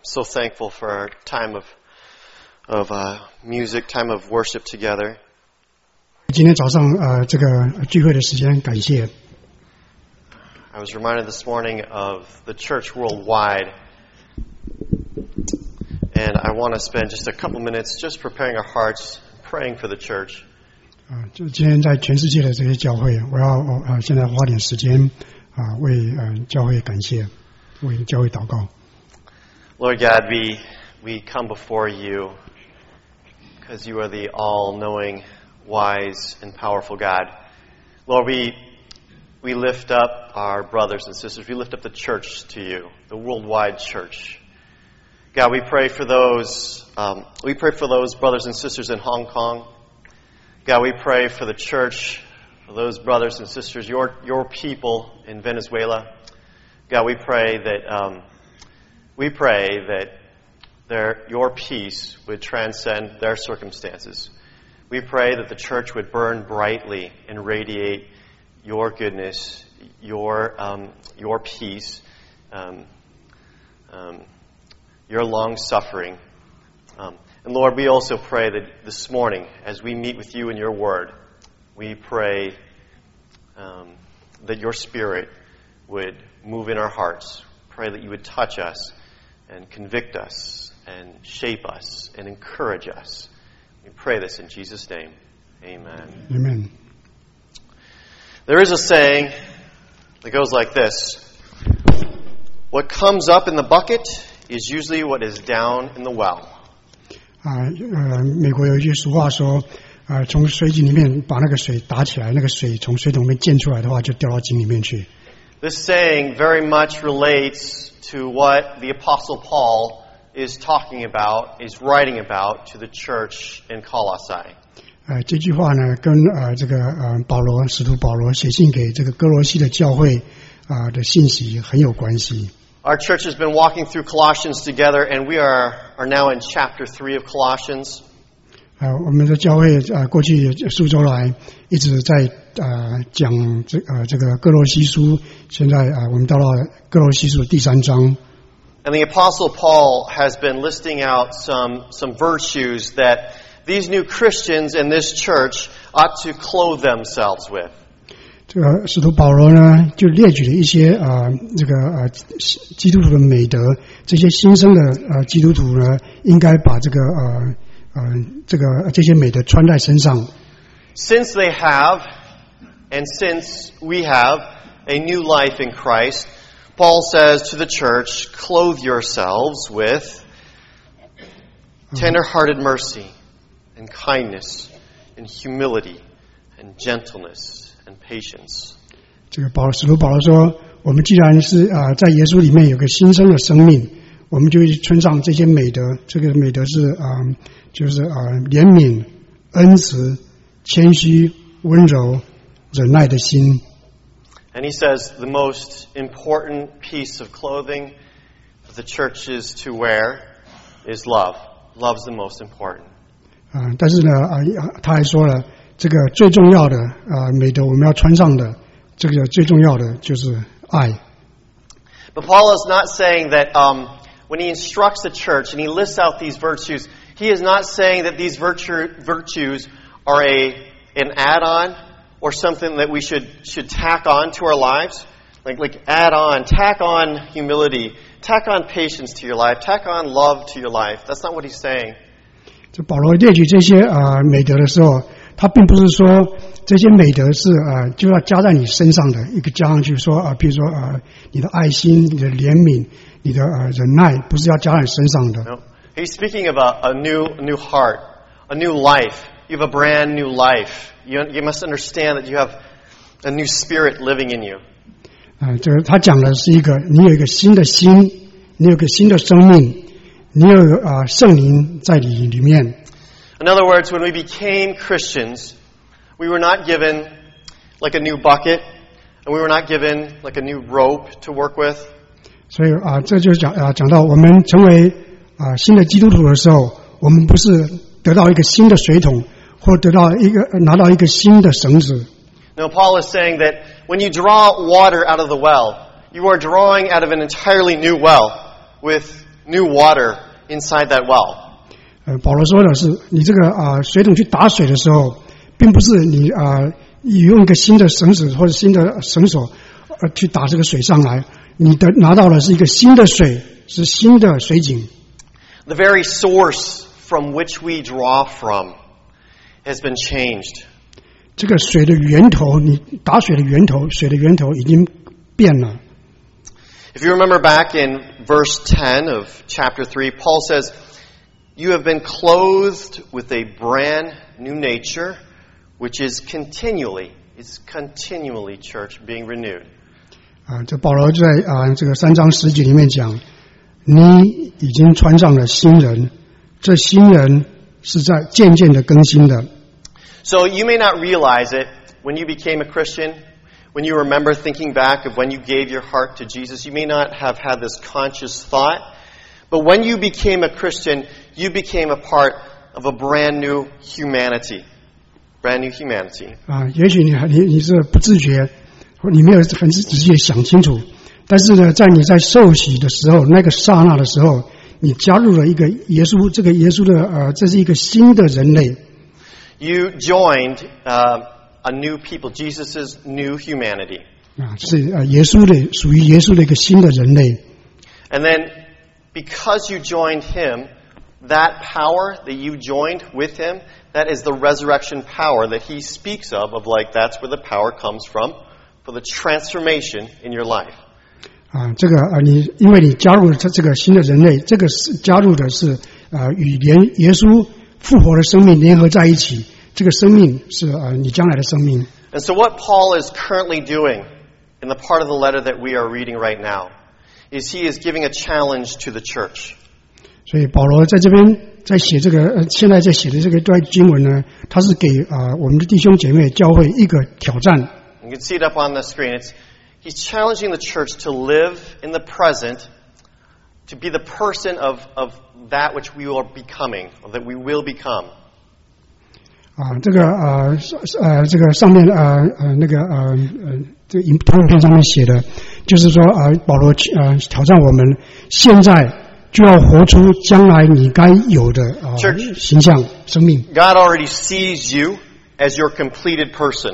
so thankful for our time of music, time of worship together. 今天早上这个聚会的时间，感谢。 I was reminded this morning of the church worldwide, and I want to spend just a couple minutes just preparing our hearts, praying for the church. 就今天在全世界的这些教会，我要现在花点时间为教会感谢，为教会祷告。 Lord God, we come before you because you are the all-knowing, wise, and powerful God. Lord, we lift up our brothers and sisters. We lift up the church to you, the worldwide church. God, we pray for those brothers and sisters in Hong Kong. God, we pray for the church, for those brothers and sisters, your people in Venezuela. God, we pray that your peace would transcend their circumstances. We pray that the church would burn brightly and radiate your goodness, your peace, your long suffering. And Lord, we also pray that this morning, as we meet with you in your word, we pray that your Spirit would move in our hearts. Pray that you would touch us and convict us and shape us and encourage us. We pray this in Jesus' name. Amen. Amen. There is a saying that goes like this. What comes up in the bucket is usually what is down in the well. 美国有一句俗话说，从水井里面把那个水打起来，那个水从水桶里面溅出来的话，就掉到井里面去。 This saying very much relates to what the Apostle Paul is talking about, is writing about to the church in Colossae. 这句话呢，跟这个使徒保罗写信给这个哥罗西的教会的信息很有关系。 Our church has been walking through Colossians together, and we are now in chapter 3 of Colossians. 我们的教会过去数周来一直在讲这个哥罗西书，现在我们到了哥罗西书的第3章。 And the Apostle Paul has been listing out some virtues that these new Christians in this church ought to clothe themselves with. 这个使徒保罗呢，就列举了一些这个基督徒的美德，这些新生的基督徒呢，应该把这些美德穿在身上。 Since they have, and since we have a new life in Christ, Paul says to the church, clothe yourselves with tender-hearted mercy and kindness and humility and gentleness.And patience. 这个使徒保罗说，我们既然是在耶稣里面有个新生的生命，我们就穿上这些美德。这个美德是就是怜悯、恩慈、谦虚、温柔、忍耐的心。 And he says the most important piece of clothing that the church is to wear is love. Love's the most important. 但是呢他还说了。这个最重要的美德，我们要穿上的，这个最重要的就是爱。 But Paul is not saying that when he instructs the church and he lists out these virtues, he is not saying that these virtues are an add-on or something that we should tack on to our lives. Like tack on humility, tack on patience to your life, tack on love to your life. That's not what he's saying. 这保罗列举这些美德的时候，他并不是说这些美德是就要加在你身上的一个加上去说比如说你的爱心、你的怜悯、你的忍耐，不是要加在你身上的。 No, he's speaking about a new heart, a new life. You have a brand new life. You must understand that you have a new spirit living in you. 这个他讲的是你有一个新的心，你有一个新的生命，你有圣灵在你里面。 In other words, when we became Christians, we were not given like a new bucket, and we were not given like a new rope to work with. 所以这就讲到我们成为新的基督徒的时候，我们不是得到一个新的水桶，或拿到一个新的绳子。 No, Paul is saying that when you draw water out of the well, you are drawing out of an entirely new well with new water inside that well. 保罗说的是，你这个水桶去打水的时候，并不是你用一个新的绳子或者新的绳索去打这个水上来，你拿到的是一个新的水，是新的水井。 The very source from which we draw from has been changed. 这个水的源头，你打水的源头，水的源头已经变了。 If you remember back in verse 10 of chapter 3, Paul says, "You have been clothed with a brand new nature, which is continually, church, being renewed." 这保罗在这个3章10节里面讲，你已经穿上了新人，这新人是在渐渐的更新的。 So you may not realize it when you became a Christian, when you remember thinking back of when you gave your heart to Jesus, you may not have had this conscious thought, but when you became a Christian, you became a part of a brand new humanity. Brand new humanity. 也许你是不自觉，或你没有很仔细想清楚，但是呢，在你在受洗的时候，那个刹那的时候，你加入了一个耶稣，这个耶稣的这是一个新的人类。 You joined a new people, Jesus' new humanity. 是耶稣的，属于耶稣的一个新的人类。 And then, because you joined him, that power that you joined with him, that is the resurrection power that he speaks of like that's where the power comes from for the transformation in your life. 这个因为你加入了这个新的人类，这个是加入的是与耶稣复活的生命联合在一起，这个生命是你将来的生命。 And so what Paul is currently doing in the part of the letter that we are reading right now is he is giving a challenge to the church. 所以保罗在这边在写这个现在在写的这个段经文呢，他是给我们的弟兄姐妹教会一个挑战。 You can see it up on the screen. He's challenging the church to live in the present, to be the person of that which we are becoming, or that we will become. 这个上面那个这个投影片上面写的，就是说保罗挑战我们现在就要活出将来你该有的形象生命。 God already sees you as your completed person,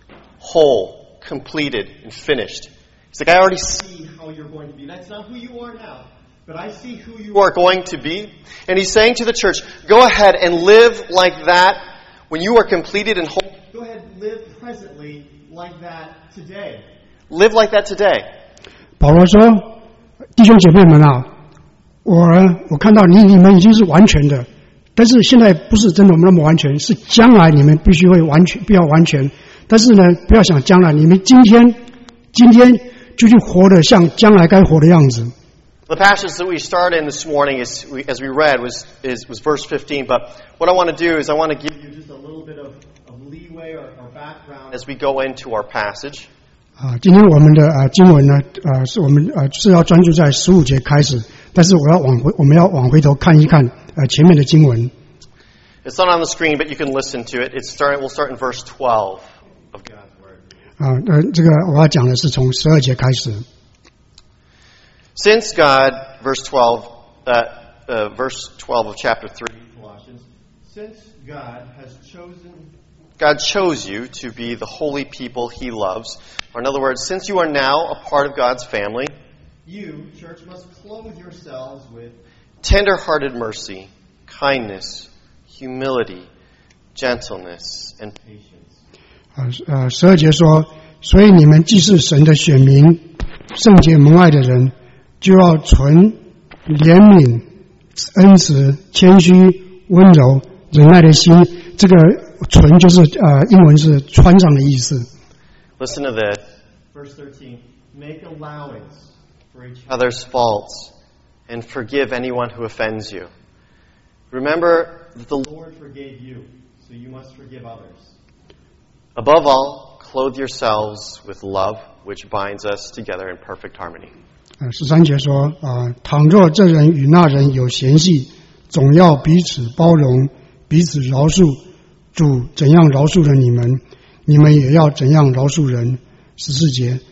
whole, completed, and finished. He's like, I already see how you're going to be. That's not who you are now, but I see who you are going to be. And he's saying to the church, go ahead and live like that when you are completed and whole. Go ahead and live presently like that today. Live like that today. 保罗说，弟兄姐妹们啊，我看到你们已经是完全的，但是现在不是真的我们那么完全，是将来你们必须会完全，不要完全。但是呢，不要想将来，你们今天就去活得像将来该活的样子。 The passage that we started in this morning, as we read, was verse 15. But what I want to do is I want to give you just a little bit of leeway or background as we go into our passage. 今天我们的经文呢，是我们是要专注在15节开始，但是我们要往回头看一看前面的经文。 It's not on the screen, but you can listen to it. We'll start in verse 12 of God's Word. 这个我要讲的是从12节开始。 Since God, verse 12 of chapter 3, Colossians, since God chose you to be the holy people He loves, or in other words, since you are now a part of God's family, you, church, must clothe yourselves with tender-hearted mercy, kindness, humility, gentleness, and patience. 12节说，所以你们既是神的选民，圣洁蒙爱的人，就要存怜悯、恩慈、谦虚、温柔、忍耐的心。这个存就是英文是穿上的意思。 Listen to this. Verse 13. Make allowance for each other's faults and forgive anyone who offends you. Remember that the Lord forgave you, so you must forgive others. Above all, clothe yourselves with love, which binds us together in perfect harmony. 13节说倘若这人与那人有嫌隙，总要彼此包容，彼此饶恕。主怎样饶恕了你们，你们也要怎样饶恕人。14节，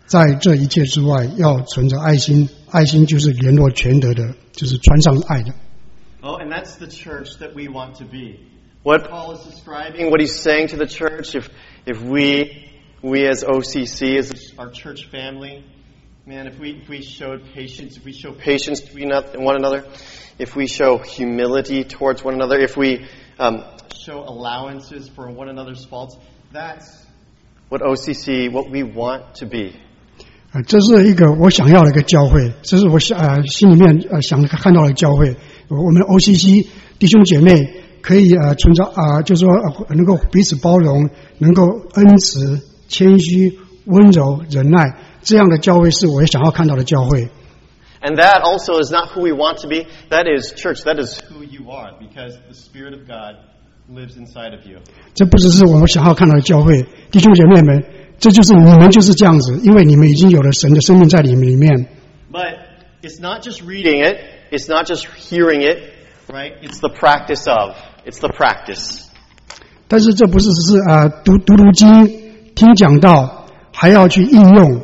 在这一切之外，要存着爱心，爱心就是联络全德的，就是穿上爱的。 Oh, and that's the church that we want to be. What Paul is describing, what he's saying to the church, if we as OCC, as our church family, man, if we showed patience, if we show patience to one another, if we show humility towards one another, if we show allowances for one another's faults, that's what OCC, what we want to be. 这是一个我想要的一个教会，这是我心里面想看到的教会。我们 OCC 弟兄姐妹可以存着就是说能够彼此包容，能够恩慈、谦虚、温柔、忍耐，这样的教会是我想要看到的教会。 And that also is not who we want to be. That is church. That is who you are, because the Spirit of God lives inside of you. 这不只是我们想要看到的教会，弟兄姐妹们，这就是你们就是这样子，因为你们已经有了神的生命在里面。 But it's not just reading it. It's not just hearing it, right? It's the practice of. It's the practice. 但是这不是只是读经、听讲道，还要去应用。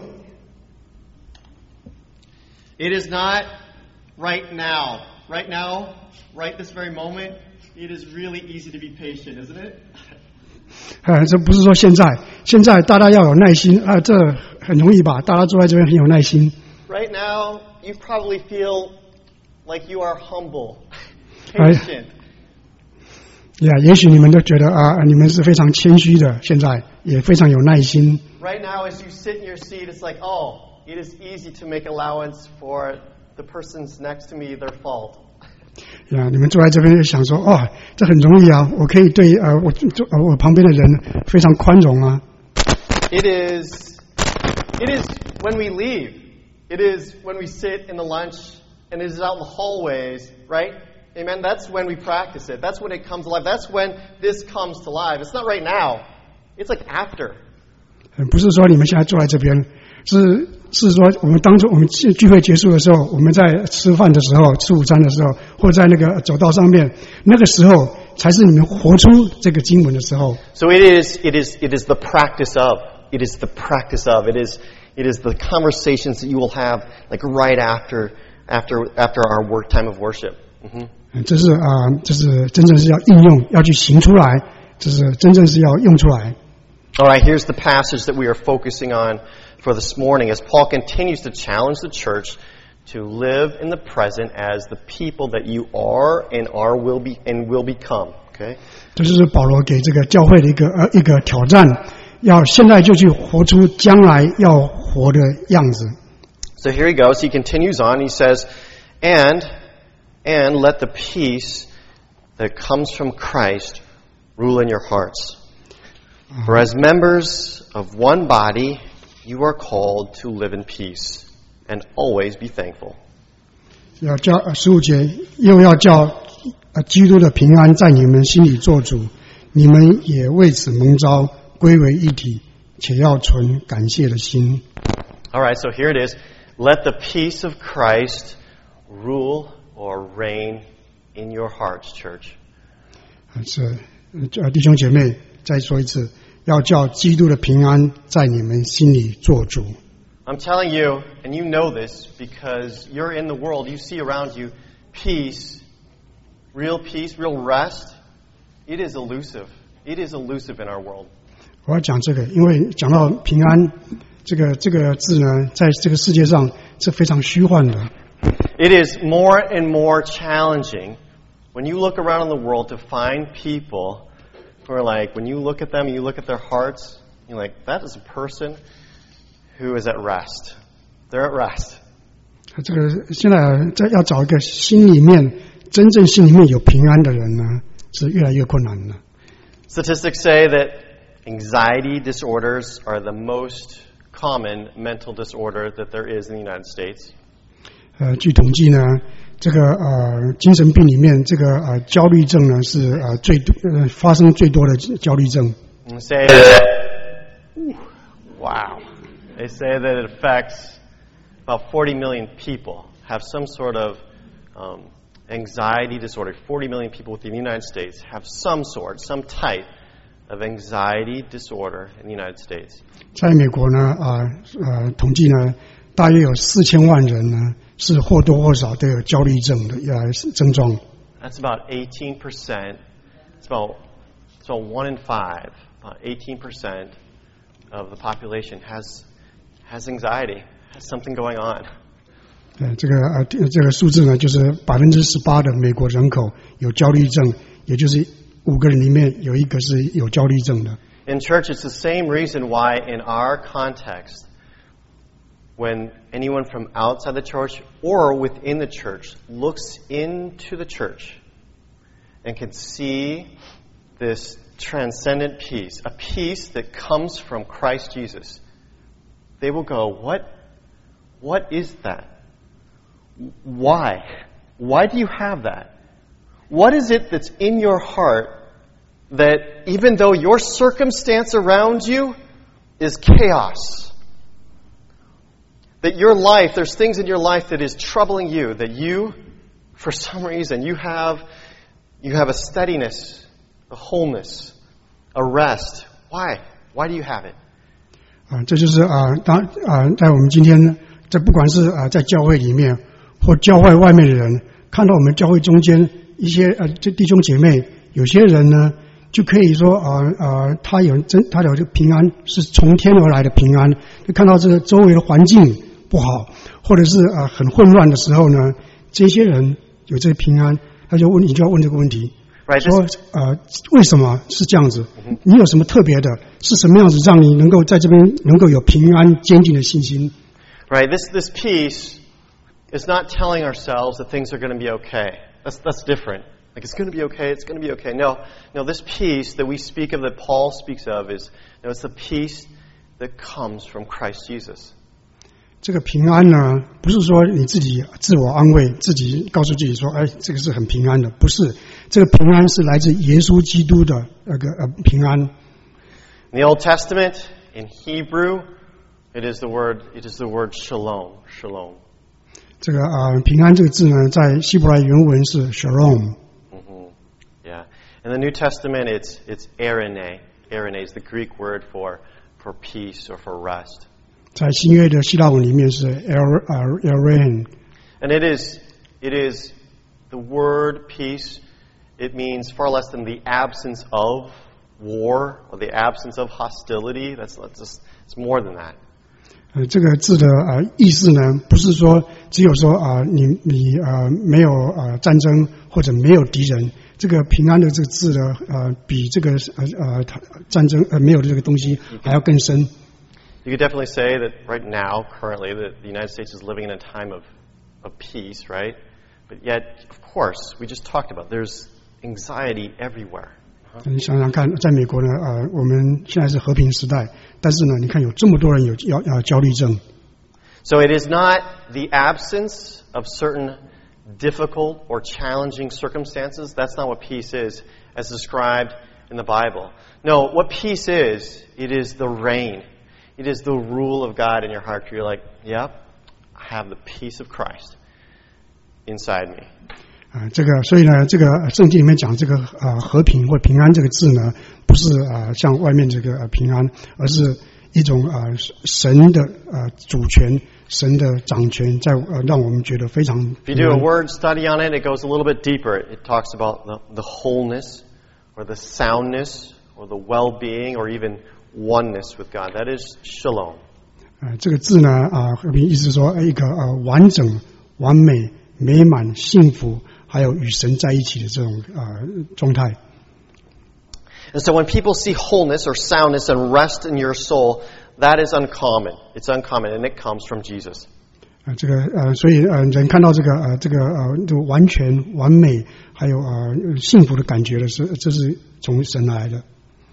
It is not right now. Right now, right this very moment, it is really easy to be patient, isn't it? 这不是说现在大家要有耐心这很容易吧？大家坐在这边很有耐心。 Right now, you probably feel like you are humble, patient. 也许你们都觉得你们是非常谦虚的，现在也非常有耐心。 Right now, as you sit in your seat, it's like, it is easy to make allowance for the persons next to me, their fault. 你们坐在这边就想说，这很容易啊，我可以对我旁边的人非常宽容啊。 It is when we leave. It is when we sit in the lunch, and it is out in the hallways, right? Amen. That's when we practice it. That's when it comes alive. That's when this comes to life. It's not right now. It's like after. 不是说你们现在坐在这边，是说我们当初我们聚会结束的时候，我们在吃饭的时候、吃午餐的时候，或者在那个走道上面，那个时候才是你们活出这个经文的时候。 So it is the practice of. It is the practice of. It is the conversations that you will have like right after our work time of worship. 这是真正是要应用，要去行出来，这是真正是要用出来。 All right, here's the passage that we are focusing on for this morning as Paul continues to challenge the church to live in the present as the people that you are and will become. Okay? 这就是保罗给这个教会的一个挑战，要现在就去活出将来要活的样子。 So here he goes. He continues on. He says, and let the peace that comes from Christ rule in your hearts. For as members of one body, you are called to live in peace and always be thankful. 要叫15节，又要叫基督的平安在你们心里做主，你们也为此蒙召，归为一体，且要存感谢的心。 All right, so here it is. Let the peace of Christ rule or reign in your hearts, church. 是弟兄姐妹，再说一次，要叫基督的平安在你们心里做主。 I'm telling you, and you know this because you're in the world, you see around you, peace, real rest, it is elusive. It is elusive in our world. 我要讲这个，因为讲到平安这个字呢，在这个世界上是非常虚幻的。 It is more and more challenging when you look around in the world to find people who are like, when you look at them, you look at their hearts, you're like, that is a person who is at rest. They're at rest. 这个现在要找一个真正心里面有平安的人呢，是越来越困难了。 Statistics say that anxiety disorders are the most common mental disorder that there is in the United States. 据统计呢，这个精神病里面，这个焦虑症呢是发生最多的焦虑症。 They say that, wow. They say that it affects about 40 million people have some sort of anxiety disorder. 40 million people within the United States have some type of anxiety disorder in the United States. 在美国呢，统计呢，大约有4000万人呢是或多或少都有焦虑症的症状。 That's about 18%. It's about 1 in 5. About 18% of the population has anxiety, has something going on. 这个数字呢，就是18%的美国人口有焦虑症，也就是5个人里面有1个是有焦虑症的。 In church, it's the same reason why in our context, when anyone from outside the church or within the church looks into the church and can see this transcendent peace, a peace that comes from Christ Jesus, they will go, what is that? Why? Why do you have that? What is it that's in your heart that even though your circumstance around you is chaos, that your life, there's things in your life that is troubling you, that you, for some reason, you have a steadiness, a wholeness, a rest. Why? Why do you have it? 这就是在我们今天，这不管是在教会里面或教会外面的人，看到我们教会中间一些这弟兄姐妹，有些人呢就可以说他有这个平安是从天而来的平安，就看到这个周围的环境不好，或者是很混乱的时候呢，这些人有这个平安，你就要问这个问题。说为什么是这样子？你有什么特别的？是什么样子让你能够在这边能够有平安坚定的信心 Right, this peace is not telling ourselves that things are going to be okay. That's different. Like it's going to be okay, it's going to be okay. No, this peace that we speak of, that Paul speaks of, it's the peace that comes from Christ Jesus. 这个平安呢，不是说你自己自我安慰，自己告诉自己说，这个是很平安的，不是。这个平安是来自耶稣基督的那个平安。 In the Old Testament, in Hebrew, it is the word shalom. Shalom. 这个平安这个字呢，在希伯来原文是 shalom。 Yeah. In the New Testament, it's eirene. Eirene is the Greek word for peace or for rest. 在新约的希腊文里面是 eirene。 And it is the word peace. It means far less than the absence of war or the absence of hostility. It's more than that. 这个字的意思呢，不是说只有说你没有战争或者没有敌人。这个平安的这个字呢，比这个战争没有的这个东西还要更深。 You could definitely say that right now, currently, that the United States is living in a time of peace, right? But yet, of course, we just talked about there's anxiety everywhere. 你想想看，在美国呢，我们现在是和平时代，但是呢，你看有这么多人有焦虑症。 So it is not the absence of certain difficult or challenging circumstances. That's not what peace is, as described in the Bible. No, what peace is, it is the reign. It is the rule of God in your heart. You're like, yep, I have the peace of Christ inside me. 所以呢，这个圣经里面讲这个和平或平安这个字呢，不是像外面这个平安，而是一种神的主权、神的掌权，在让我们觉得非常。 If you do a word study on it, it goes a little bit deeper. It talks about the wholeness, or the soundness, or the well-being, or even oneness with God. That is shalom. 这个字呢和平意思是说一个完整、完美、美满、幸福。还有与神在一起的这种状态。 And so when people see wholeness or soundness and rest in your soul, that is uncommon. It's uncommon, and it comes from Jesus. 这个所以人看到这个完全完美还有幸福的感觉的是，这是从神来的。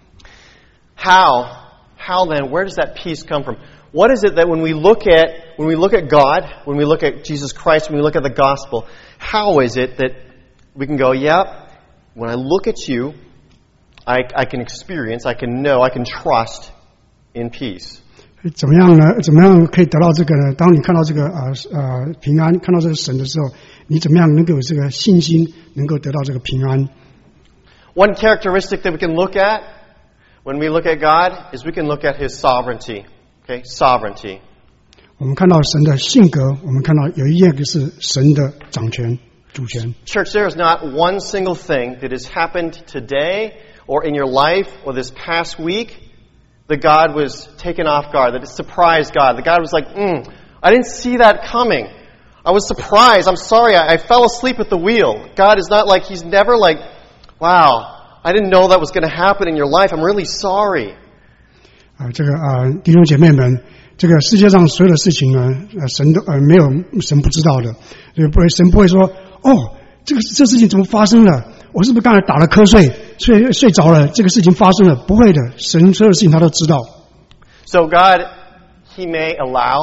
How then? Where does that peace come from? What is it that when we look at God, when we look at Jesus Christ, when we look at the gospel, how is it that we can go, yep, when I look at you, I can experience, I can know, I can trust in peace? 怎么样呢？怎么样可以得到这个呢？当你看到这个平安，看到这个神的时候，你怎么样能够有这个信心，能够得到这个平安 ？One characteristic that we can look at when we look at God is we can look at His sovereignty. Okay, sovereignty. 我们看到神的性格，我们看到有一样是神的掌权、主权。 Church, there is not one single thing that has happened today or in your life or this past week that God was taken off guard, that it surprised God. That God was like, I didn't see that coming. I was surprised. I'm sorry. I fell asleep at the wheel. God is not like, He's never like, wow, I didn't know that was going to happen in your life. I'm really sorry. 弟兄姐妹们，这个世界上所有的事情呢，神都没有神不知道的，神不会说，这事情怎么发生了？我是不是刚才打了瞌睡，睡着了？这个事情发生了，不会的，神所有的事情他都知道。 So God, He may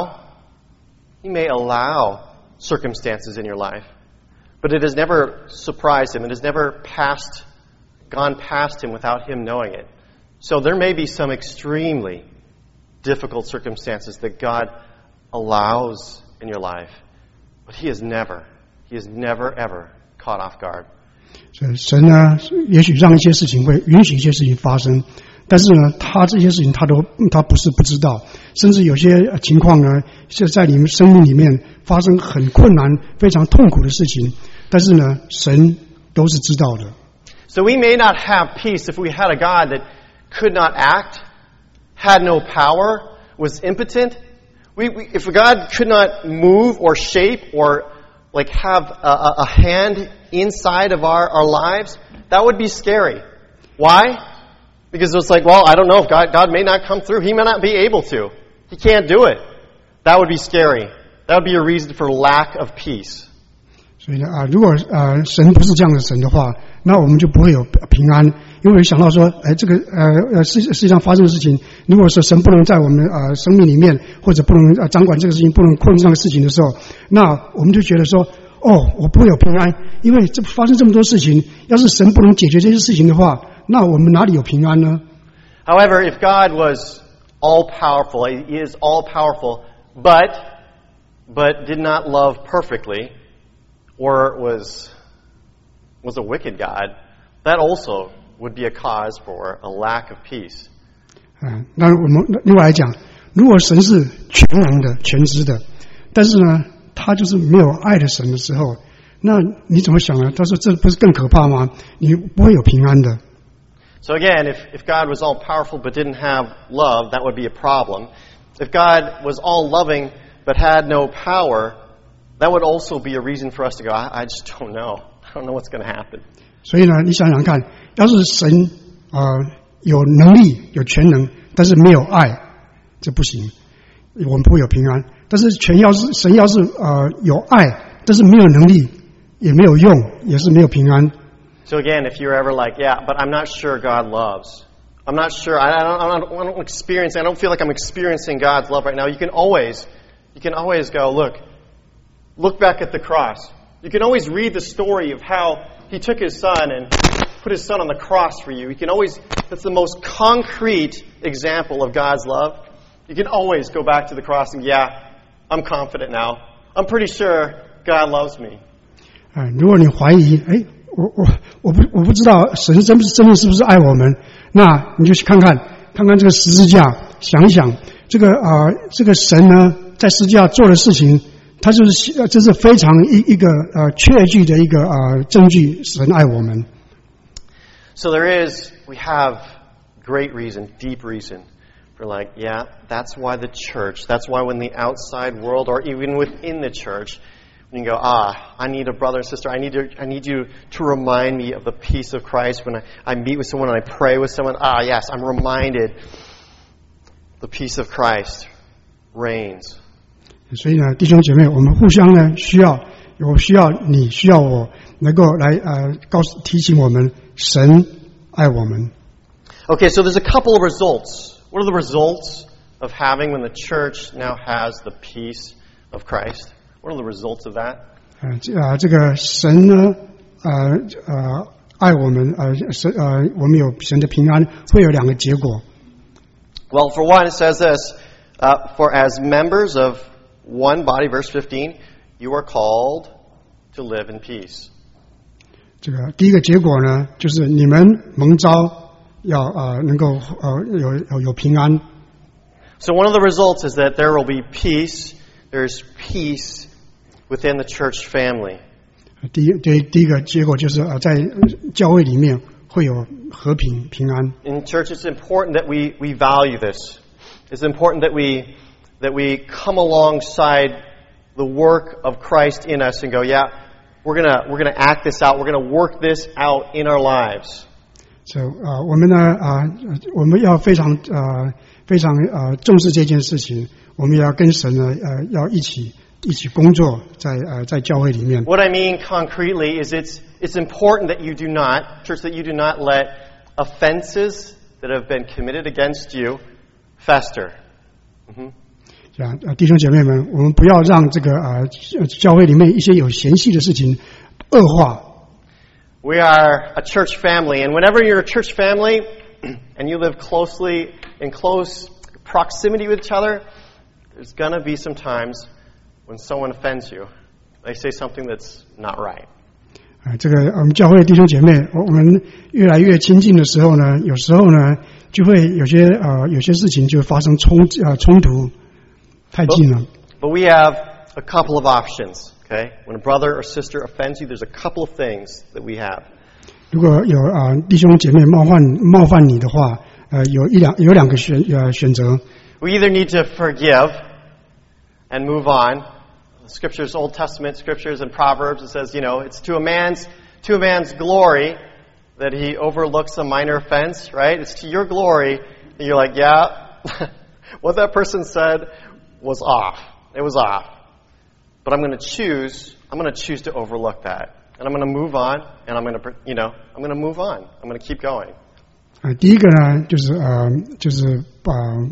allow circumstances in your life, but it has never surprised Him. It has never gone past Him without Him knowing it. So there may be some extremely difficult circumstances that God allows in your life, but He has never ever caught off guard. 神呢，也许让一些事情会允许一些事情发生，但是呢，他这些事情他不是不知道，甚至有些情况呢，是在你们生命里面发生很困难、非常痛苦的事情，但是呢，神都是知道的。 So we may not have peace if we had a God that could not act, had no power, was impotent. If God could not move or shape or like have a hand inside of our lives, that would be scary. Why? Because it's like, well, I don't know if God may not come through. He may not be able to. He can't do it. That would be scary. That would be a reason for lack of peace. 所以呢如果神不是这样的神的话，那我们就不会有平安。因为想到说，这个世界上发生的事情，如果说神不能在我们生命里面，或者不能掌管这个事情，不能控制这个事情的时候，那我们就觉得说，我不会有平安，因为这发生这么多事情，要是神不能解决这些事情的话，那我们哪里有平安呢？ However, if God was all powerful, He is all powerful, but did not love perfectly, or was a wicked God, that also would be a cause for a lack of peace. 那我们另外来讲，如果神是全能的、全知的，但是呢，他就是没有爱的神的时候，那你怎么想呢？他说这不是更可怕吗？你不会有平安的。 So again, if God was all powerful but didn't have love, that would be a problem. If God was all loving but had no power, that would also be a reason for us to go, I just don't know. I don't know what's going to happen. 所以呢，你想想看，要是神有能力、有全能，但是没有爱，这不行，我们不会有平安。但是神要是有爱，但是没有能力，也没有用，也是没有平安。 So again, if you're ever like, yeah, but I'm not sure God loves. I'm not sure. I don't experience. I don't feel like I'm experiencing God's love right now. You can always go, look back at the cross. You can always read the story of how He took His Son and put His Son on the cross for you. That's the most concrete example of God's love. You can always go back to the cross and, yeah, I'm confident now. I'm pretty sure God loves me. 如果你怀疑，我不知道神真的是不是爱我们，那你就去看看这个十字架，想一想这个神呢，在十字架做的事情。这是非常一个确据的一个证据，神爱我们。 So we have great reason, deep reason for like, yeah, that's why the church, that's why when the outside world or even within the church, when you go, I need a brother and sister, I need you to remind me of the peace of Christ when I meet with someone and I pray with someone. Yes, I'm reminded the peace of Christ reigns. 所以呢，弟兄姐妹，我们互相呢我需要你，需要我，能够来提醒我们，神爱我们。 Okay, so there's a couple of results. What are the results of having when the church now has the peace of Christ? What are the results of that? 这个神呢，爱我们，我们有神的平安，会有两个结果。 Well, for one, it says this: for as members of one body, verse 15, you are called to live in peace. 这个第一个结果呢，就是你们蒙召要能够有平安。 So one of the results is that there will be peace. There's peace within the church family. 第一个结果就是在教会里面会有和平平安。 In church, it's important that we value this. It's important that we come alongside the work of Christ in us and go, yeah, we're gonna act this out. We're gonna work this out in our lives. So 我们呢我们要非常重视这件事情。我们也要跟神呢要一起工作在教会里面。 What I mean concretely is it's important that you do not, church, that you do not let offenses that have been committed against you fester. 弟兄姐妹们，我们不要让这个教会里面一些有嫌隙的事情恶化。 We are a church family, and whenever you're a church family and you live closely in close proximity with each other, there's going to be some times when someone offends you. They say something that's not right. 这个我们教会的弟兄姐妹，我们越来越亲近的时候呢，有时候呢就会有些事情就发生冲突，太近了。 But we have a couple of options, okay? When a brother or sister offends you, there's a couple of things that we have. 如果有弟兄姐妹冒犯你的话，有两个选择。 We either need to forgive and move on. The scriptures, Old Testament scriptures and Proverbs, it says, it's to a man's glory that he overlooks a minor offense, right? It's to your glory that you're like, yeah, what that person said was off. It was off. But I'm going to choose to overlook that. And I'm going to move on, and I'm going to move on. I'm going to keep going. 第一个呢，就是把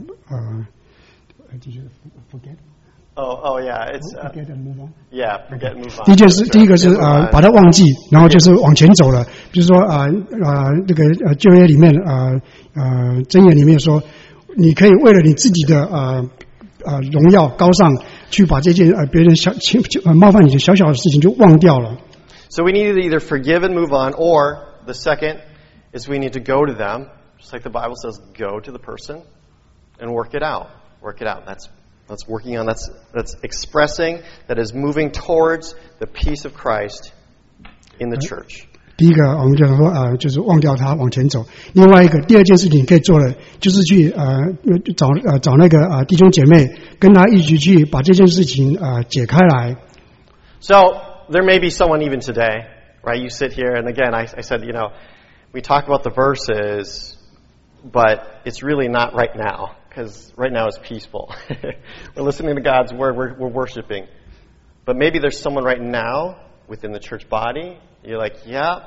did you forget? Oh yeah, it's forget and move on. Yeah, forget and move on. 第一个是把它忘记，然后就是往前走了。比如说那个旧约里面箴言里面说，你可以为了你自己的荣耀高尚，去把这件别人冒犯你的小小的事情就忘掉了。 So we need to either forgive and move on, or the second is we need to go to them, just like the Bible says, go to the person and work it out. Work it out. That's working on, that's expressing, that is moving towards the peace of Christ in the church. 第一个我们讲说就是忘掉它往前走。另外一个第二件事情你可以做的就是去找那个弟兄姐妹跟他一起去把这件事情解开来。 So there may be someone even today, right? You sit here and again I said, we talk about the verses, but it's really not right now because right now is peaceful. We're listening to God's word, we're worshiping. But maybe there's someone right now within the church body. You're like, yeah,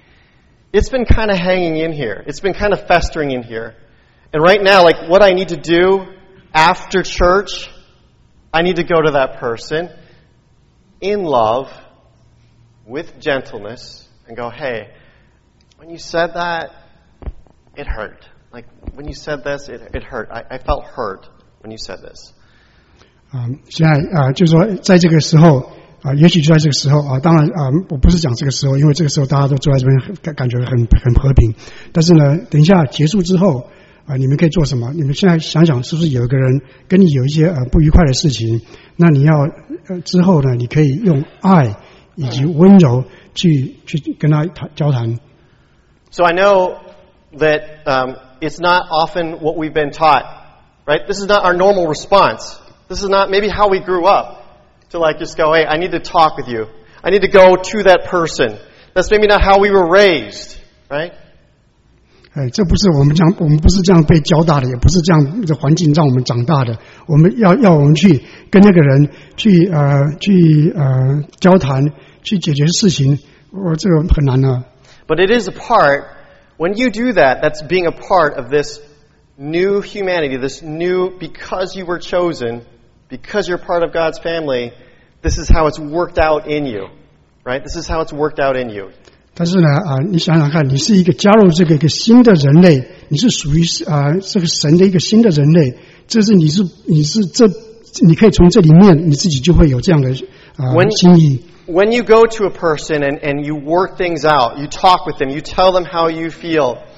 it's been kind of hanging in here. It's been kind of festering in here. And right now, like what I need to do after church, I need to go to that person in love, with gentleness, and go, hey, when you said that, it hurt. Like when you said this, it hurt. I felt hurt when you said this. 现在就是说在这个时候也许就在这个时候当然我不是讲这个时候，因为这个时候大家都坐在这边感觉很和平。但是呢，等一下结束之后你们可以做什么？你们现在想想，是不是有一个人跟你有一些不愉快的事情？那你要之后呢，你可以用爱以及温柔去跟他交谈。 So I know that it's not often what we've been taught, right? This is not our normal response. This is not maybe how we grew up to like just go, hey, I need to talk with you. I need to go to that person. That's maybe not how we were raised, right? 这不是我们不是这样被教大的，也不是这样的环境让我们长大的。我们要我们去跟那个人去交谈，去解决事情，这个很难的。 But it is a part, when you do that, that's being a part of this new humanity, this new, because you were chosen, because you're part of God's family, this is how it's worked out in you, right? This is how it's worked out in you. 但是呢你想想看，你是一个加入这个一个新的人类，你是属于这个神的一个新的人类，这是你可以从这里面你自己就会有这样的心意。 When you go to a person and you work things out, you talk with them, you tell them how you feel,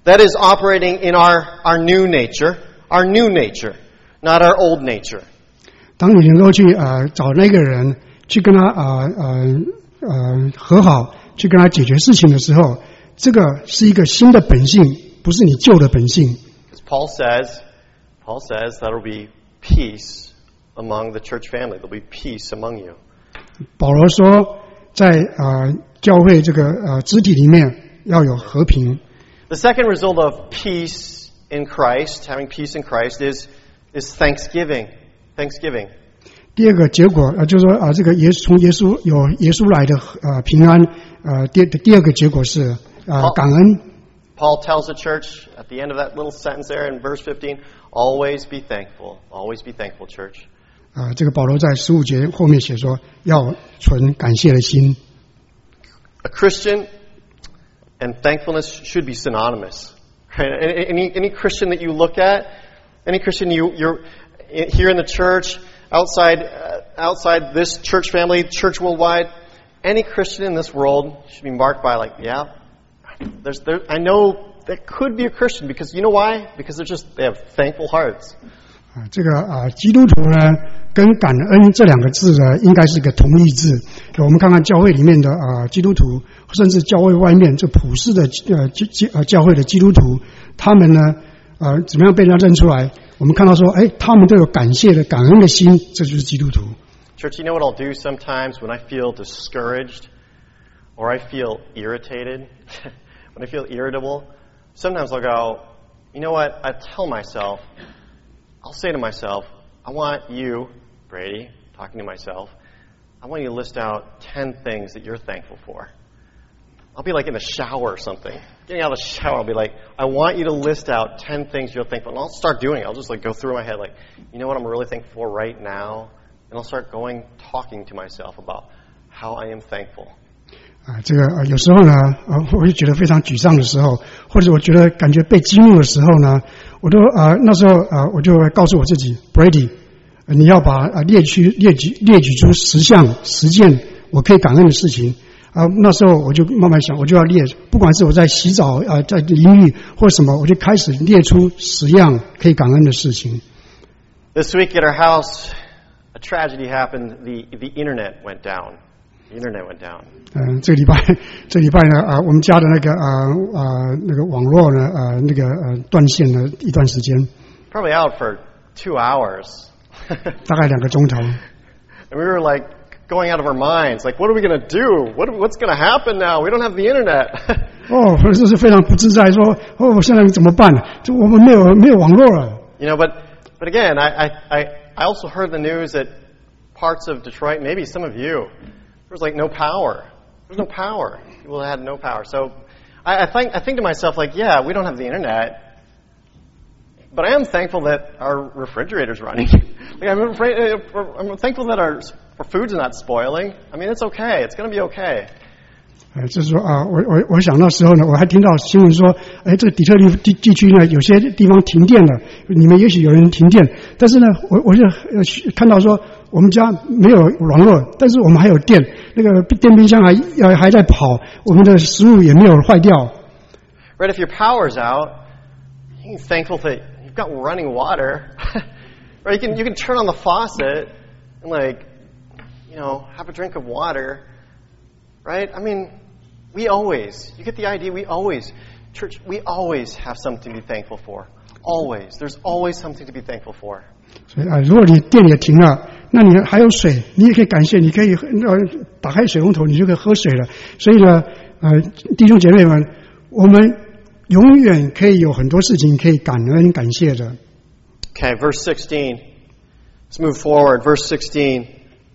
That is operating in our new nature, not our old nature. 当你能够去找那个人去跟他和好，去跟他解决事情的时候，这个是一个新的本性，不是你旧的本性。 As Paul says there will be peace among the church family. There will be peace among you. 保罗说，在教会这个肢体里面要有和平。 The second result of peace in Christ, having peace in Christ, is thanksgiving. Thanksgiving. 第二个结果就是说这个从耶稣来的平安第二个结果是感恩。 Paul tells the church at the end of that little sentence there in verse 15, always be thankful. Always be thankful, church. 这个保罗在15节后面写说要存感谢的心。 A Christian and thankfulness should be synonymous. Right? Any Christian that you look at, any Christian you're here in the church, outside this church family, church worldwide, any Christian in this world should be marked by I know that could be a Christian because you know why? Because they have thankful hearts. 这个基督徒呢跟感恩这两个字呢应该是个同义字。我们看看教会里面的基督徒，甚至教会外面这普世的教会的基督徒，他们呢怎么样被人家认出来？我们看到说，他们都有感恩的心，这就是基督徒。 Church, you know what I'll do sometimes when I feel discouraged or I feel irritated? When I feel irritable, sometimes I'll go, you know what? I'll say to myself, I want you, Brady, talking to myself, I want you to list out 10 things that you're thankful for. I'll be like in the shower or something. Getting out of the shower, I'll be like, I want you to list out 10 things you're thankful for. And I'll start doing it. I'll just go through my head you know what I'm really thankful for right now? And I'll start talking to myself about how I am thankful. 这个有时候呢我会觉得非常沮丧的时候，或者我觉得感觉被激怒的时候呢，我都那时候我就告诉我自己 Brady 你要把列举出10件我可以感恩的事情那时候我就慢慢想，我就要列，不管是我在洗澡在淋浴或什么，我就开始列出10样可以感恩的事情。 This week at our house, a tragedy happened. The internet went down. The internet went down. 这礼拜呢我们家的那个网络呢断线了一段时间。 Probably out for 2 hours. 大概2个钟头。 And we were going out of our minds. What are we going to do? What's going to happen now? We don't have the internet. 这是非常不自在，说现在怎么办？我们没有网络了。 You know, but again, I also heard the news that parts of Detroit, maybe some of you, there was no power. There was no power. People had no power. So I think to myself, yeah, we don't have the internet. But I am thankful that our refrigerator's running. I'm thankful that our food's not spoiling. I mean, it's okay. It's going to be okay. 就是说我想那时候呢，我还听到新闻说，这个底特律地区呢，有些地方停电了，你们也许有人停电，但是呢，我就看到说，我们家没有网络，但是我们还有电，那个电冰箱还在跑，我们的食物也没有坏掉。 Right, if your power's out, you're thankful that you've got running water. Right, you can turn on the faucet and have a drink of water. Right? I mean, you get the idea, church, we always have something to be thankful for. Always. There's always something to be thankful for. 所以如果你电也停了，那你还有水，你也可以感谢，你可以打开水龙头，你就可以喝水了。所以呢，弟兄姐妹们，我们永远可以有很多事情可以感恩感谢的。 Okay, verse 16. Let's move forward. Verse 16.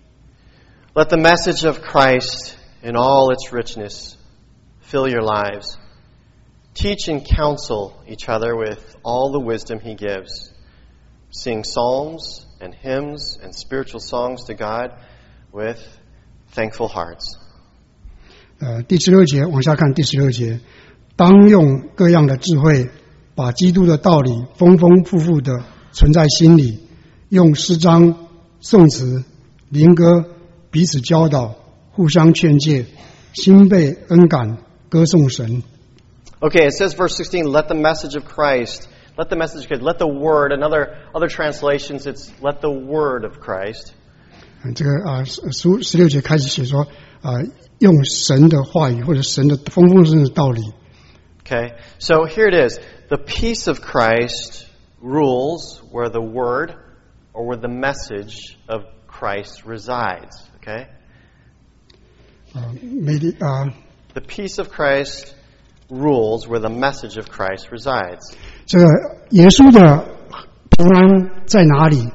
Let the message of Christ in all its richness fill your lives. Teach and counsel each other with all the wisdom he gives. Sing psalms and hymns and spiritual songs to God with thankful hearts. 第16节往下看，第16节，当用各样的智慧，把基督的道理丰丰富富的存在心里，用诗章、颂词、灵歌彼此教导，互相劝诫，心被恩感，歌颂神。 Okay, it says verse 16, let the message of Christ, let the word, other translations it's let the word of Christ. 这个书16节开始写说用神的话语或者神的丰丰盛的道理。 Okay, so here it is. The peace of Christ rules where the word or where the message of Christ resides. Okay? The peace of Christ rules where the message of Christ resides. 这个耶稣的平安在哪里？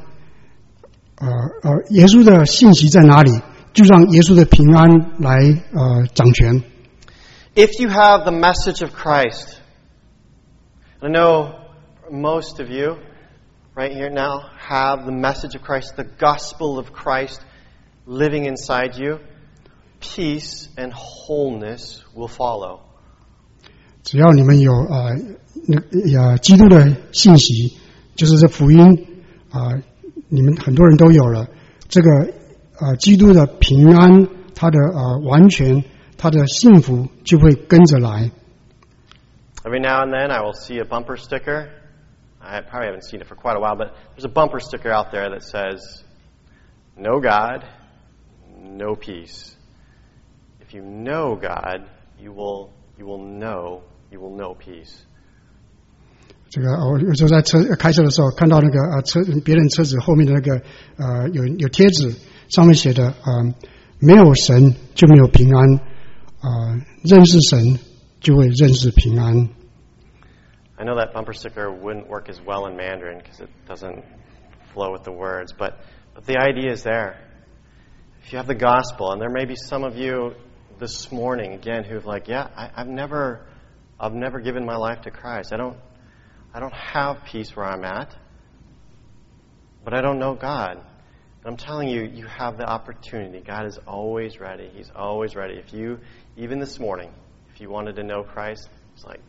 耶稣的信息在哪里？就让耶稣的平安来掌权。 If you have the message of Christ, I know most of you right here now have the message of Christ, the gospel of Christ living inside you, peace and wholeness will follow. 只要你们有基督的信息，就是这福音你们很多人都有了。这个基督的平安，他的完全，他的幸福就会跟着来。 Every now and then I will see a bumper sticker. I probably haven't seen it for quite a while, but there's a bumper sticker out there that says, "No God, no peace." If you know God, you will know peace. 这个我有时候在开车的时候看到那个别人车子后面的那个有贴纸，上面写的没有神就没有平安，认识神就会认识平安。 I know that bumper sticker wouldn't work as well in Mandarin because it doesn't flow with the words, but the idea is there. If you have the gospel, and there may be some of you this morning again who've like, yeah, I've never given my life to Christ. I don't have peace where I'm at, but I don't know God. And I'm telling you, you have the opportunity. God is always ready. He's always ready. If you, even this morning, if you wanted to know Christ, it's like,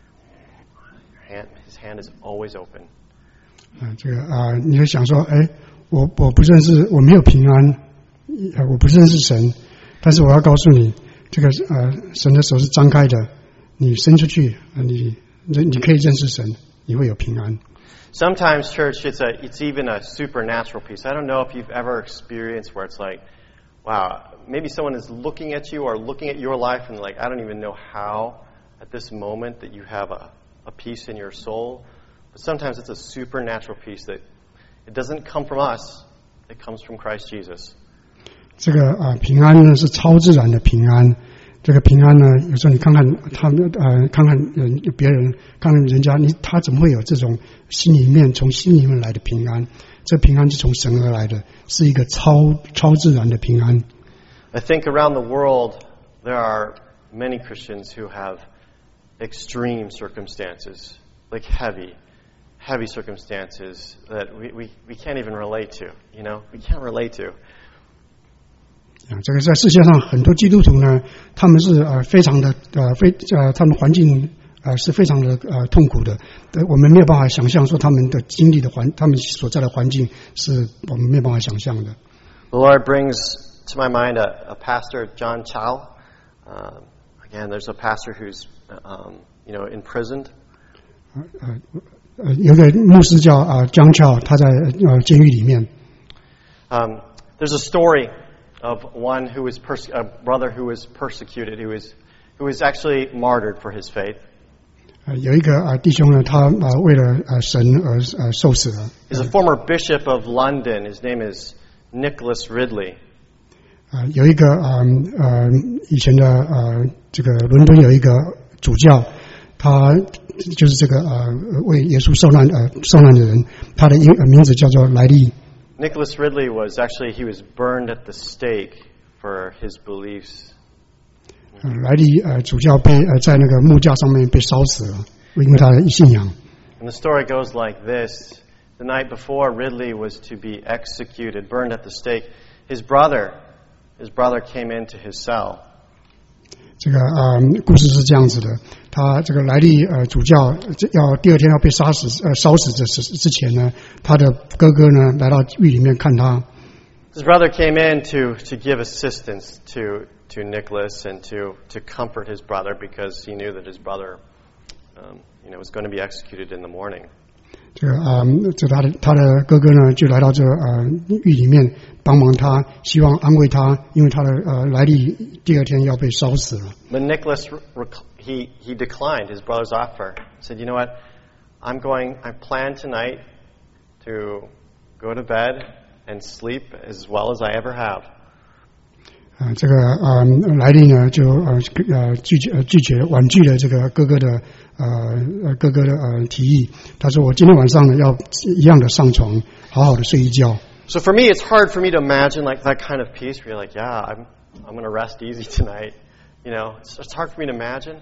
His hand is always open. 这个你会想说，我不认识，我没有平安，我不认识神，但是我要告诉你，这个神的手是张开的，你伸出去，你可以认识神，你会有平安。 Sometimes, church, it's even a supernatural peace. I don't know if you've ever experienced where it's like, wow, maybe someone is looking at you or looking at your life and like, I don't even know how at this moment that you have a peace in your soul. But sometimes it's a supernatural peace that it doesn't come from us. It comes from Christ Jesus. 这个平安呢是超自然的平安。这个平安呢，有时候你看看他们看看别人，看看人家，他怎么会有这种从心里面来的平安？这平安是从神而来的，是一个超自然的平安。 I think around the world there are many Christians who have extreme circumstances, like heavy circumstances that we can't even relate to, we can't relate to. 这个在世界上很多基督徒呢，他们是非常的他们环境是非常的痛苦的，我们没有办法想象说他们的经历的他们所在的环境是我们没有办法想象的。 The Lord brings to my mind a pastor, John Chow. Again, there's a pastor who's imprisoned. 有个牧师叫John Chow，他在监狱里面。 There's a story of one who was a brother who was persecuted, who was actually martyred for his faith. 有一个弟兄呢，他为了神而受死了。 He's a former bishop of London. His name is Nicholas Ridley. 有一个以前的这个伦敦有一个主教，他就是这个为耶稣受难的人，他的名字叫做莱利。 Nicholas Ridley he was burned at the stake for his beliefs. 莱利主教在那个木架上面被烧死了，因为他的信仰。 And the story goes like this: the night before Ridley was to be executed, burned at the stake, his brother came into his cell. 这个故事是这样子的，他这个莱利主教第二天要被烧死之前呢，他的哥哥呢来到狱里面看他。 His brother came in to give assistance to Nicholas and to comfort his brother because he knew that his brother was going to be executed in the morning. 这他的哥哥呢，就来到这狱里面帮忙他，希望安慰他，因为他的来历第二天要被烧死了。 But Nicholas, he declined his brother's offer. He said, "You know what? I plan tonight to go to bed and sleep as well as I ever have." 这个莱利呢就拒绝婉拒了这个哥哥的提议。他说：“我今天晚上呢要一样的上床，好好的睡一觉。” So for me, it's hard for me to imagine like that kind of peace where you're like, "Yeah, I'm going to rest easy tonight." It's hard for me to imagine.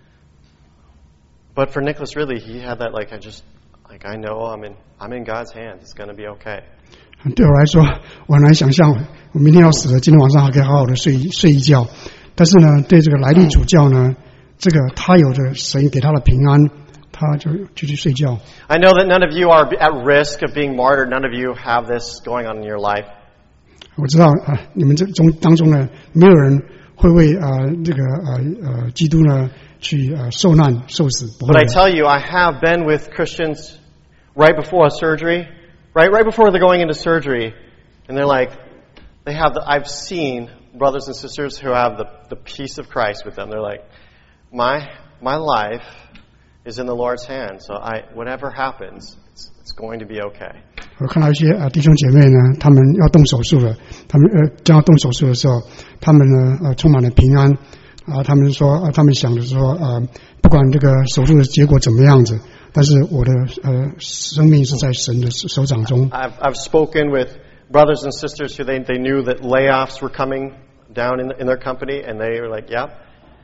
But for Nicholas, really, he had that I know I'm in God's hands. It's going to be okay. 对我来说，我很难想象我明天要死了，今天晚上还可以好好的睡一觉。但是呢，对这个莱利主教呢，这个他有着神给他的平安，他就去睡觉。 I know that none of you are at risk of being martyred. None of you have this going on in your life. 我知道你们当中呢，没有人会为基督呢去受难受死。 But I tell you, I have been with Christians right before a surgery. Right before they're going into surgery, and they're like, I've seen brothers and sisters who have the peace of Christ with them. They're like, my life is in the Lord's hands, so whatever happens, it's going to be okay. 我看到一些弟兄姐妹呢，他们要动手术了，他们将要动手术的时候，他们呢充满了平安他们说他们想的说不管这个手术的结果怎么样子。但是我的生命是在神的手掌中。 I've spoken with brothers and sisters who they knew that layoffs were coming down in their company, and they were like, "Yep,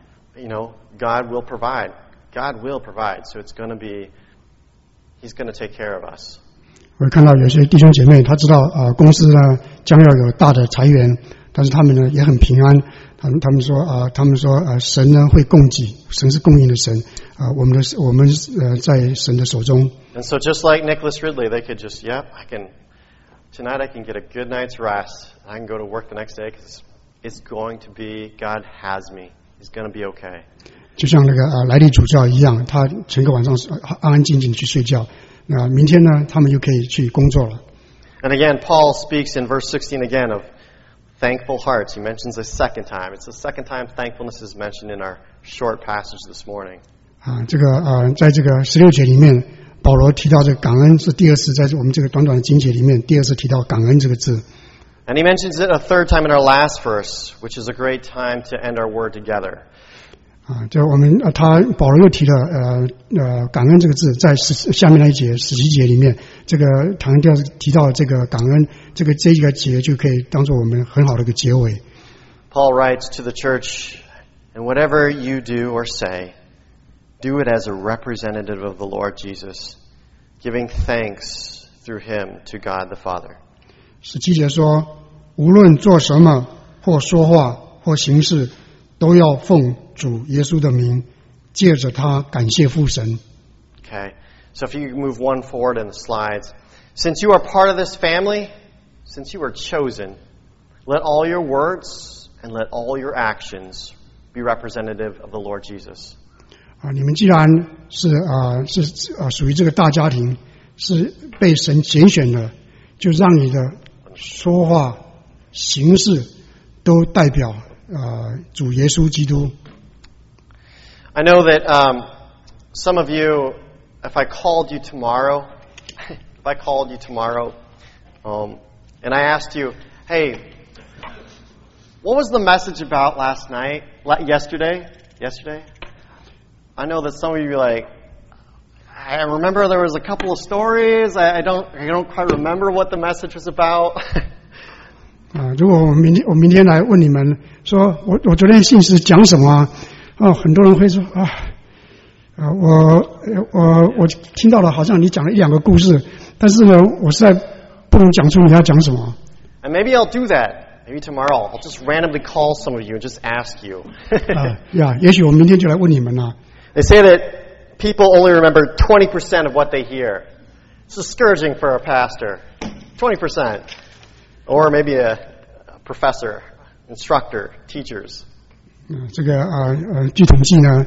God will provide. God will provide. So it's going to be, He's going to take care of us." 我看到有些弟兄姐妹，他知道公司呢将要有大的裁员，但是他们呢也很平安。他们说神呢会供给，神是供应的神我们在神的手中。 And so just like Nicholas Ridley, they could just, tonight I can get a good night's rest. I can go to work the next day because it's going to be, God has me. He's going to be okay. 就像那个莱利主教一样，他前个晚上安安静静去睡觉，那明天呢，他们就可以去工作了。 And again, Paul speaks in verse 16 again of thankful hearts. He mentions a second time. It's the second time thankfulness is mentioned in our short passage this morning. 这个在这个16节里面，保罗提到这个感恩是第二次，在我们这个短短的经节里面，第二次提到感恩这个字。 And he mentions it a third time in our last verse, which is a great time to end our word together. 就我们保罗又提了感恩这个字，在下面那一节17节里面，这个提到这个感恩，这个节就可以当作我们很好的一个结尾。 Paul writes to the church, "And whatever you do or say, do it as a representative of the Lord Jesus, giving thanks through him to God the Father." 17节说，无论做什么或说话或行事，都要奉主耶稣的名，借着他感谢父神。 Okay, so if you move one forward in the slides. Since you are part of this family, since you are chosen, let all your words and let all your actions be representative of the Lord Jesus. 你们既然是属于这个大家庭，是被神拣选的，就让你的说话、行事都代表主耶稣基督。 I know that some of you, if I called you tomorrow, and I asked you, "Hey, what was the message about last night? Yesterday?" I know that some of you be like, "I remember there was a couple of stories. I don't quite remember what the message was about." 如果我明天来问你们说，我昨天信息讲什么很多人会说我听到了，好像你讲了1-2个故事，但是呢，我实在不能讲出你要讲什么。 And maybe I'll do that. Maybe tomorrow I'll just randomly call some of you and just ask you. 也许我明天就来问你们了。 They say that people only remember 20% of what they hear. It's discouraging for a pastor. 20%. Or maybe a professor, instructor, teachers. 这个据统计呢，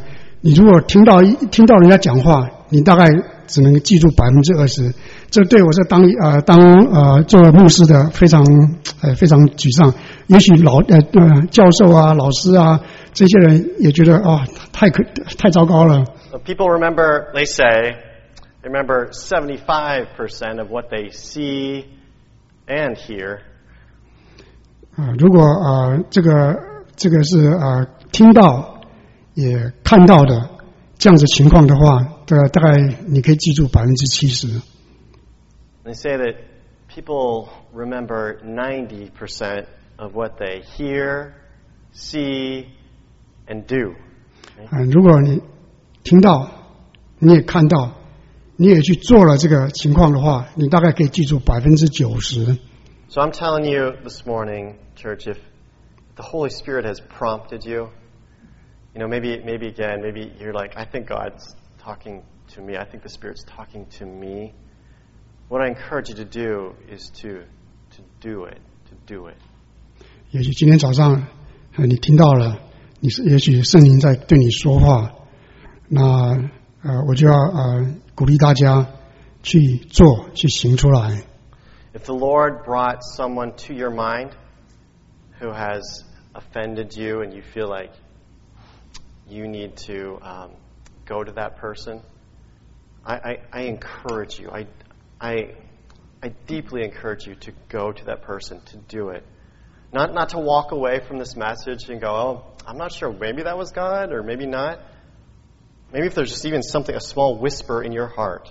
你如果听到人家讲话，你大概只能记住20%，这对我是做牧师的非常沮丧。也许教授啊、老师啊这些人也觉得太糟糕了。 People remember, they say, they remember 75% of what they see and hear. 如果这个是听到也看到的这样子情况的话，大概你可以记住70%。 They say that people remember 90% of what they hear, see, and do. 如果你听到，你也看到，你也去做了这个情况的话，你大概可以记住90%。 So I'm telling you this morning, church, if the Holy Spirit has prompted you, maybe you're like, I think God's talking to me. I think the Spirit's talking to me. What I encourage you to do is to do it, to do it. 也许今天早上你听到了，也许圣灵在对你说话，那我就要鼓励大家去做，去行出来。 If the Lord brought someone to your mind who has offended you and you feel like you need to go to that person, I encourage you. I deeply encourage you to go to that person, to do it. Not to walk away from this message and go, oh, I'm not sure, maybe that was God or maybe not. Maybe if there's just even a small whisper in your heart,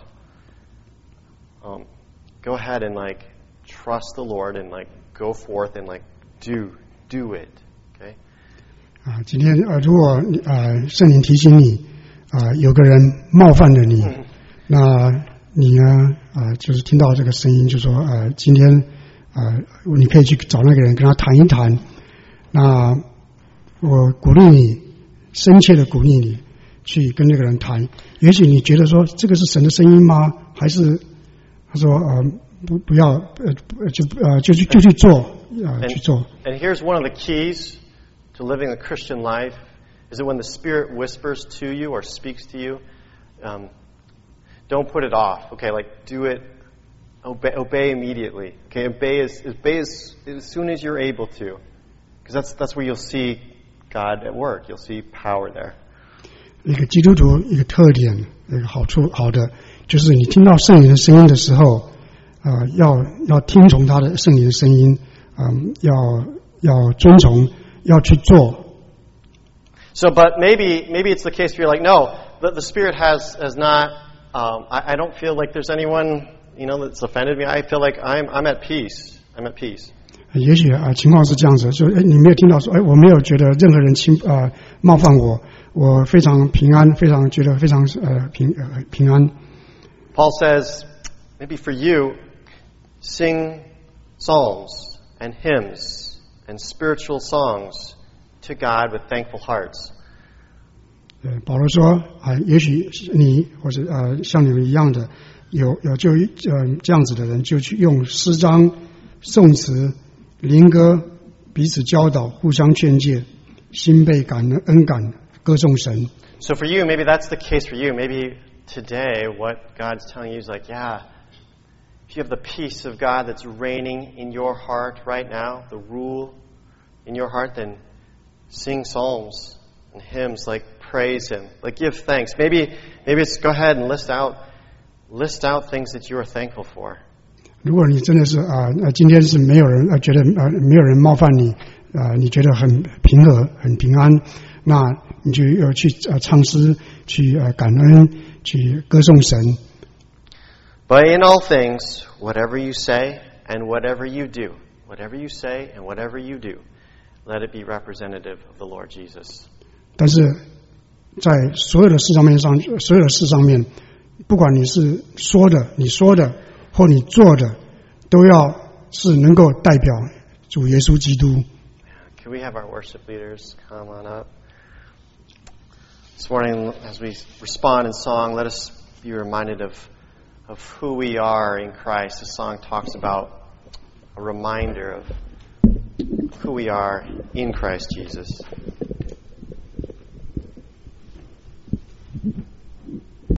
go ahead and trust the Lord and go forth and do it. Okay? 今天如果圣灵提醒你有个人冒犯了你，那你呢就是听到这个声音，就说今天你可以去找那个人跟他谈一谈。那我鼓励你，深切的鼓励你去跟那个人谈。也许你觉得说这个是神的声音吗？还是他说不要就去做去做。 And here's one of the keys to living a Christian life is that when the Spirit whispers to you or speaks to you, don't put it off. Okay, do it. Obey immediately. Okay, obey as soon as you're able to, because that's where you'll see God at work. You'll see power there. 一个基督徒一个特点，一个好的，就是你听到圣灵的声音的时候，要听从他的圣灵的声音，要遵从，要去做。 So, but maybe it's the case where you're like, no, the Spirit has not. I don't feel like there's anyone that's offended me. I feel like I'm at peace. I'm at peace. 也许情况是这样子，就你没有听到说，我没有觉得任何人冒犯我，我非常平安，觉得非常平安。 Paul says, maybe for you, sing psalms and hymns and spiritual songs to God with thankful hearts. 保罗说也许你或者像你们一样的有这样子的人，就去用诗章、颂词、灵歌彼此教导，互相劝诫，心被恩感，歌颂神。 So for you, maybe that's the case for you. Maybe today what God's telling you is if you have the peace of God that's reigning in your heart right now, the rule in your heart, then sing psalms and hymns, praise Him, give thanks. Maybe it's go ahead and list out things that you are thankful for. 如果你真的是今天是没有人觉得没有人冒犯你你觉得很平和很平安，那你就要去唱诗，去感恩，去歌颂神。 But in all things, whatever you say and whatever you do, let it be representative of the Lord Jesus. 但是在所有的事上面，不管你是你说的或你做的，都要是能够代表主耶稣基督。 Can we have our worship leaders come on up? This morning, as we respond in song, let us be reminded of who we are in Christ. The song talks about a reminder of who we are in Christ Jesus.